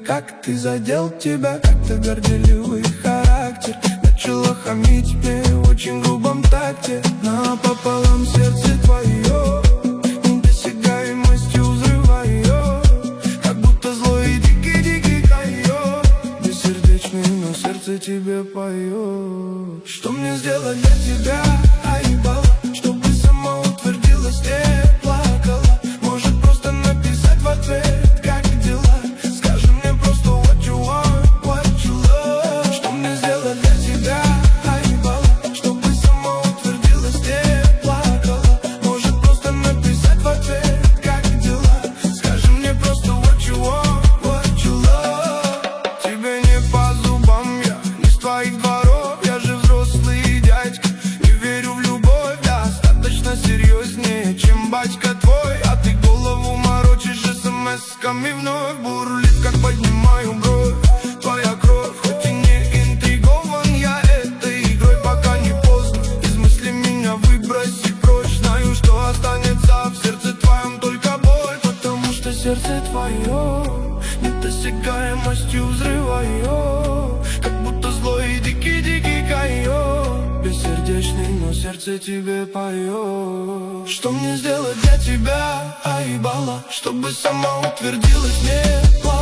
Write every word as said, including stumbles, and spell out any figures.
как ты задел тебя, как-то горделивый характер. Начала хамить мне в очень грубом такте. Напополам сердце твое, недосягаемостью взрываю, как будто злой и дикий-дикий койот. Бессердечный, но сердце тебе поет. Что мне сделать для тебя, Айбала, чтобы сама утвердилась, не плакала? Может просто написать в ответ, как дела? Скажи мне просто what you want, what you love. Что мне сделать для тебя, Айбала, чтобы сама утвердилась, не плакала? Может просто написать в ответ, как дела? Скажи мне просто what you want, what you love. Тебе не по зубам, я не с твоих дворов. Я же взрослый дядька, не верю в любовь. Достаточно серьезнее, чем батька твой. А ты голову морочишь смс-ками вновь. Бурлит, как поднимаю бровь твоя кровь. Хоть и не интригован я этой игрой, пока не поздно из мысли меня выброси прочь. Знаю, что останется в сердце твоем только боль, потому что сердце твое недосягаемостью взрываю, как будто злой и дикий-дикий койот. Бессердечный, но сердце тебе поет. Что мне сделать для тебя, Айбала, чтобы сама утвердилась, не плакала?